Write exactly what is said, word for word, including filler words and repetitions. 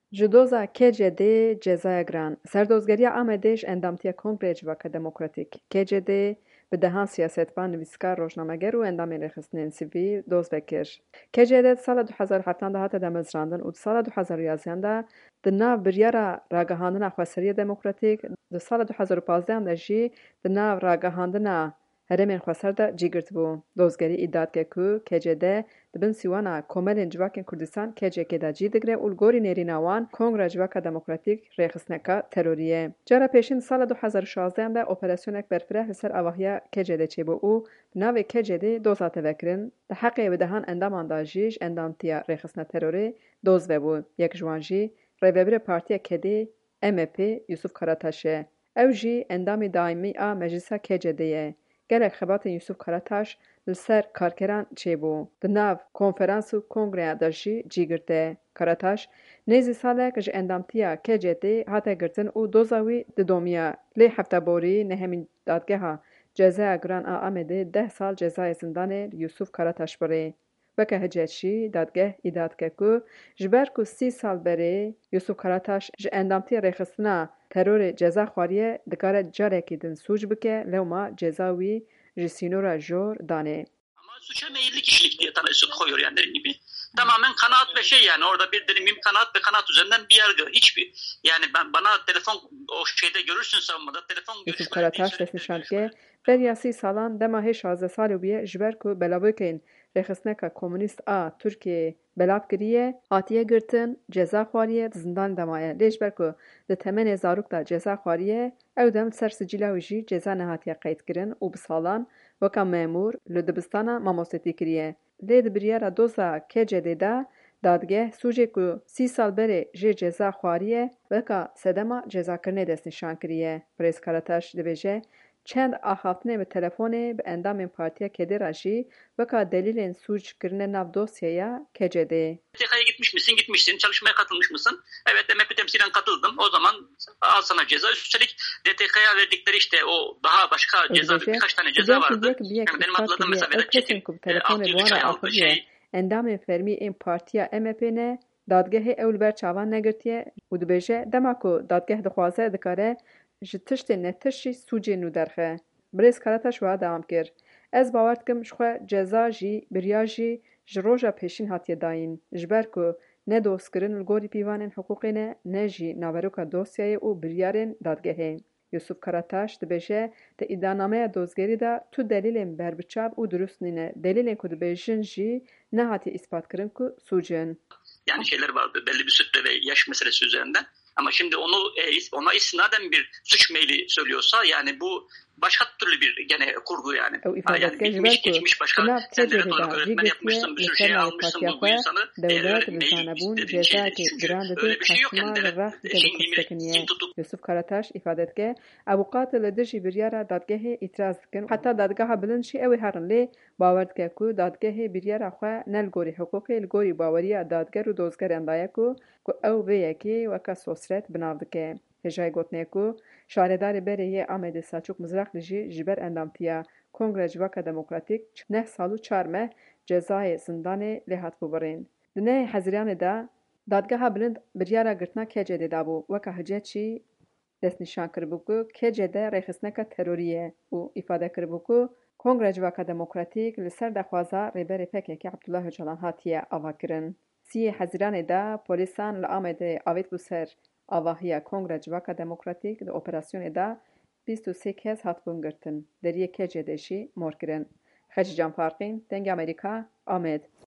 Ji doza K C D cezaya giran, Serdozgeriya Amedê ji endamtiya Kongreya Civaka Demokratîk K C D bi dehan siyasetvan, nivîskar, rojnameger û endamên rêxistinên sivîl doz vekir. K C D di sala du hezar û heftan de hate damezrandin û di sala du hezar û yazdeyan de di nav biryara ragihandina Xweseriyê Demokratîk, di sala du hezar û panzdeyan de jî di nav ragihandina Herêmên Xweser de cîgirtibû. Dozgerî îdia dike ku K C D di bin sîwana Komelên Civakên Kurdistan K C K de cî digire û li gorî nêrîna wan Kongreya Civaka Demokratîk rêxistineka terorî ye. Cara pêşîn di sala du hezar û şazdeyan de operasyoneke berfireh li ser avahiya K C D çêbû û bi navê K C D doz hate vekirin. Di heqê bi dehan endaman de jî ji endamtiya rêxistina terorê doz vebû. Yek ji wan jî rêvebirê Partiya Kedê M P Yusuf Karataş e. Ew jî endamê daîmî a Meclisa K C D ye. Gelek xebatên Yusuf Karataş li ser karkeran çêbû. Di nav konferans û kongreya de jî cîgirtiye. Karataş nêzî salek ji endamtiya K C D hate girtin û doza wî didomiya. Lê hefteborî nehemîn dadgeha cezaya giran a Amedê deh sal cezayê zindanê li Yusuf Karataş birê. Weke hincetşî, dadgeh îdia dike ku ji ber ku sî sal berê Yusuf Karataş ji endamtiya rêxistina terorê ceza xwariye, dikare carekî din sûc bike, lewma ceza wî ji sînora jor danê. Ama suça meyilli kişilik diye tanısı koyuyor yani dediğim gibi. Tamamen kanaat ve şey yani orada bir dediğim gibi kanaat ve kanaat üzerinden bir yargı. Hiçbir yani ben bana telefon o şeyde görürsün savunmada telefon Yusuf Karataş desnîşandike beriya sî salan dema hê şazdeh salê bûye ji ber ku belavbûyekên rêxistineka komûnîst a Tirkiyeyê belav kiriye, hatiye girtin, ceza xwariye, di zindanê de maye. Lê ji ber ku di temenê zarok de ceza xwariye, ew dem li ser sicîla wî jî ceza nehatiye qeydkirin û bi salan weka memûr li dibistana mamostetî kiriye. Lê di biryara doza K C D de dadgeh sûcê ku sî sal berê jê ceza xwariye, weka sedema cezakirinê destnîşan kiriye. Birêz Karataş dibêje çend axaftinê bi telefonê bi endamên Partiya Kedê re jî weka delîlên sûckirinê nav dosyeya K C D. T K Y'ya gitmiş misin? Gitmişsin. Çalışmaya katılmış mısın? Evet, M H P temsilen katıldım. O zaman al sana ceza. Üstelik D T K'ya verdikleri işte o daha başka ceza, birkaç tane ceza vardı. Yani benim hatırladığım mesela Vedat Çetin altı yıl üç ay aldığı şey. Endamên fermî ên Partiya M H P ne dadgehê ew li ber çavan negirtiye û dibêje dema ku dadgeh dixwaze dikare ji tiştê netişî sûcê nû derxe. Birêz Karataş wiha dewam kir. Ez bawer dikim ji xwe ceza jî biriya jî ji roja pêşîn hatiye dayîn ji ber ku ne dozkirin li gorî pîvanên hiqûqê ne, ne jî naveroka dosyayê û biryarên dadgehê. Yusuf Karataş dibêje di îddianameya dozgerî de tu delîlên berbiçav û durust nîne. Delîlên ku dibêjin jî nehatiye îspatkirin ku sûcin. Yani şeyler vardı belli bir süre ve yaş meselesi üzerinden. Ama şimdi onu ona istinaden bir suç meyli söylüyorsa yani bu başka türlü bir gene kurgu yani. Ha, yani geçmiş, geçmiş başka sen devlet olarak öğretmen yapmışsın, bir sürü şey almışsın bu, bu insanı eğer meyil istediğin şey çünkü öyle bir şey yok yani. Şimdi tutup Yusuf Karataş ifade etke avukatı li dijî biryara dadgehê îtiraz dikin heta dadgeha bilind jî ew ê herin lê bawer dike ku dadgehê biryara xwe ne li gorî hiqûqê li gorî baweriya dadger û dozgeran daye ku ku ew vê yekê weka sosret binav dike. Hêjayê gotiye ku şaredarê berê yê Amedê Selçuk Mizrakli jî ji ber endamtiya Kongreya Civaka Demokratîk neh sal û çar meh cezayê zindanê lê hatibû birîn. Di nehê heziriyanê de dadgeha bilind biryara girtina K C D dabû weka hincetşî destnîşan kiribû ku K C D rêxistineka terorî ye û îfade kiribû ku Kongreya Civaka Demokratîk li ser daxwaza rêberê P K K Abdullah Öcalan hatiye avakirin. Sîyê hezîranê de polîsan li Amedê avêt bû ser avahiya Kongreya Civaka Demokratîk di operasyonê de bîst û sê kes hatibûn girtin. Deriyê K C D jî morkirin. Xecî Canfarqîn, Dengê Amerîka, Amed.